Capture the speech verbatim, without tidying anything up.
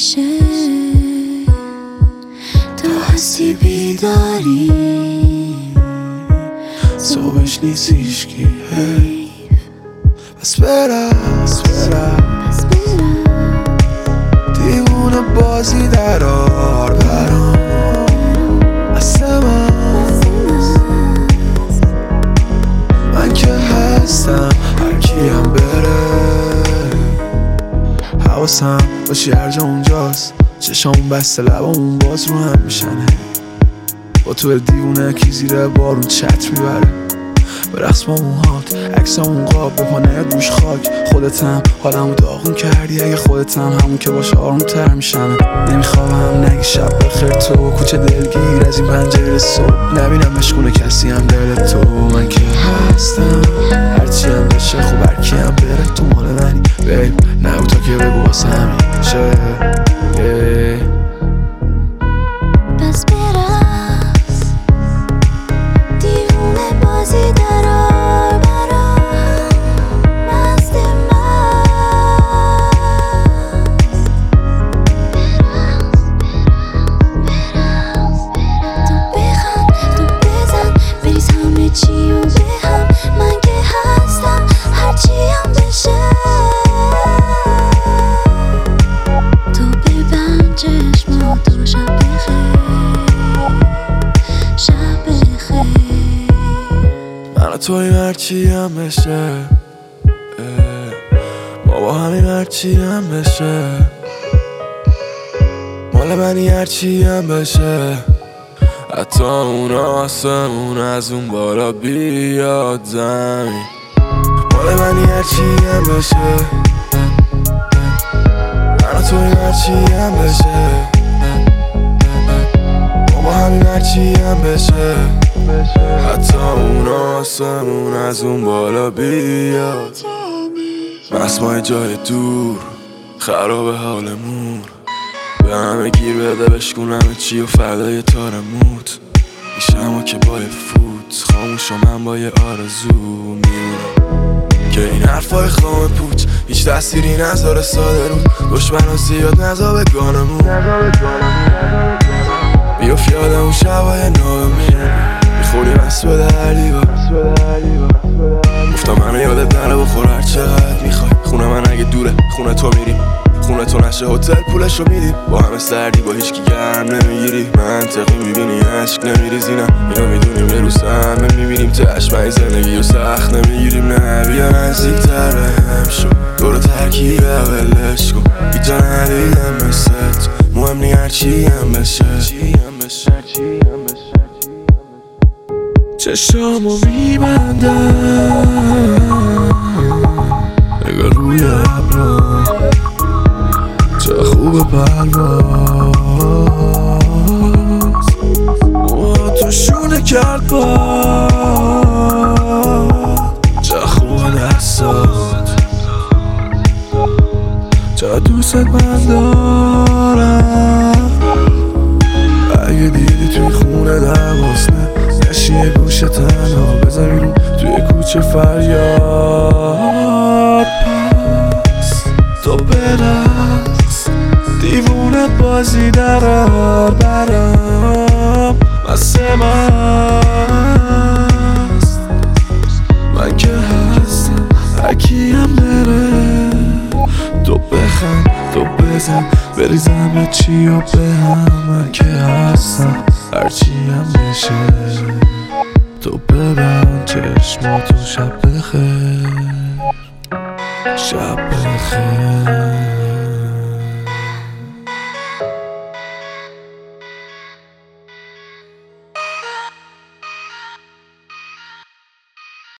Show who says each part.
Speaker 1: بشه تا هستی بیداری
Speaker 2: صبحش نیست هیشکی هی بس برم بس برم دیوونه بازی درار برام بس من من که هستم هرکیم بره حواسم باشی هر جا اونجاست چشامون بسته لبامون باز رو هم میشنه با تو دیوونه کی زیر بارون چت میبره برقص با موهات عکسامون قاب به پانه دوش خاک خودتم حالمو داغون کردی اگه خودتم همون که باشه آروم تر میشم نمیخوام نگی شب بخیر تو کوچه دلگیر از این پنجره صبح نبینم مشغول کسی هم دل تو من که هستم هرچی هم بشه خوب هرکی هم بره تو مال منی بیب نگو تا که بگو واسه همین چه
Speaker 1: بس برقص دیوونه بازی درار برام مست مست تو بخند تو بزن بریز همه چی و به هم من که هستم هرچی هم بشه تو ببند چشماتو شب بخیر شب بخیر
Speaker 2: من تویم هرچی هم بشه ما با همین هرچی هم بشه مال منی هرچی هم بشه حتی اون آسمون از اون بالا بیاد زمین مال منی هرچی هم بشه من تویم هرچی هم بشه ما با همین هرچی هم بشه حتی اون آسمون از اون بالا بیاد مسمای جای دور خراب حالمون به همه گیر بده بشکون همه چی و فردا یه تارموت میشم که با یه فوت خاموش و من با یه آرزو میمونم که این حرفای خام پوچ هیچ تأثیری نذاره ساده رو دشمن ها زیاد نزا به گانمون بیاف یادم اون شبای نامون میخوری مست به دلیبا گفتم منو یادت نره بخور هر چقدر میخوای خونه من اگه دوره خونه تو میریم خونه تو نشه هتل پولش رو میدیم با همه سردی با هیچ کی گرم نمیگیری منطقی میبینی عشق نمیریزی نه اینو میدونیم یه روز همه میبینیم تشمعی زندگی و سخت نمیگیریم نه بیا نزدیک تر بهم شو دور ترکیب اولش کن بیجا ندیدم مثل تو مهم نی هرچی هم بشه چشامو میبندم نگاه روی ابرام چه خوب پرواز تو شونه کرد باد چه خوب دستات چه دوست من دارم اگه دیدی توی خونه دوازنه نشی یه گوشه تنها بزن بیرون توی کوچه فریاد پس تو برقص دیوونه بازی درار برام مست مست من که هستم هرکیم بره تو بخند تو بزن بریز همه چی و به هم من که هستم هرچی هم بشه تو ببند چشماتو شب بخیر شب بخیر